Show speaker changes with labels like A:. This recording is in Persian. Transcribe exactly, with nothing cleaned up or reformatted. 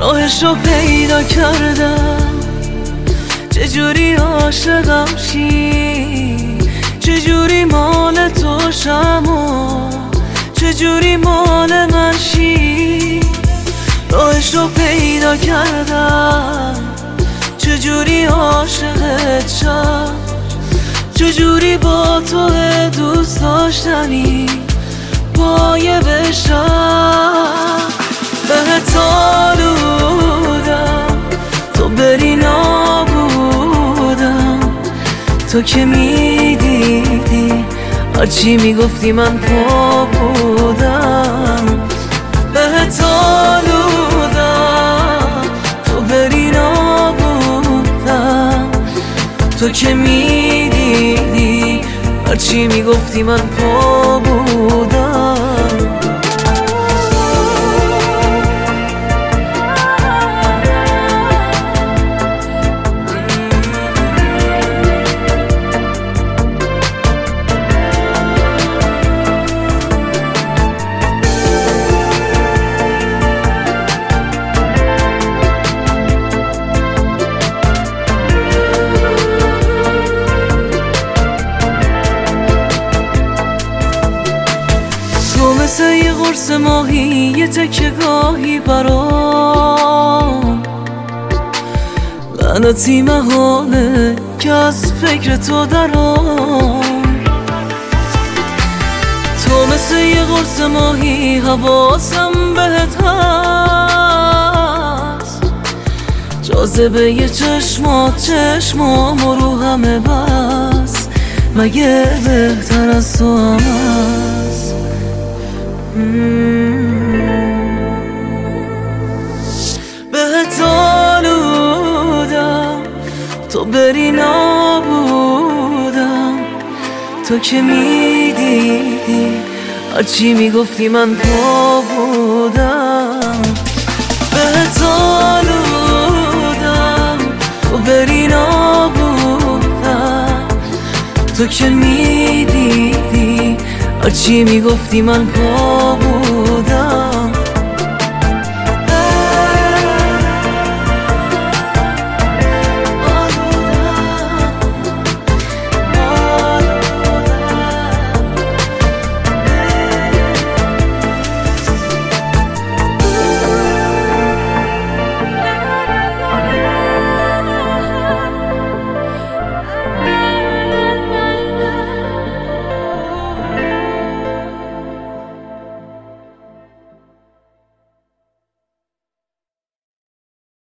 A: راهش رو پیدا کردم، چجوری عاشقم شی، چجوری مال تو شم و چجوری مال من شی. راهش رو پیدا کردم، چجوری عاشقت شم، چجوری با تو دوست داشتنی پایه بشم. بهت آلودم تو بری نابودم، تو که میدیدی هرچی میگفتی من پا بودم. بهت آلودم تو بری نابودم، تو که میدیدی هرچی میگفتی من پا بودم. مثل یه قرص ماهی، یه تکه گاهی برام لعنتی محاله که از فکر تو درام. تو مثل یه قرص ماهی، حواسم بهت هست، جاذبه یه چشمات چشمام رو همه بس، مگه بهتر از تو هم هست؟ بهت آلودم تو بری نابودم، تو که میدیدی هرچی میگفتی من پا بودم. بهت آلودم تو بری نابودم، تو که میدیدی هرچی میگفتی من پا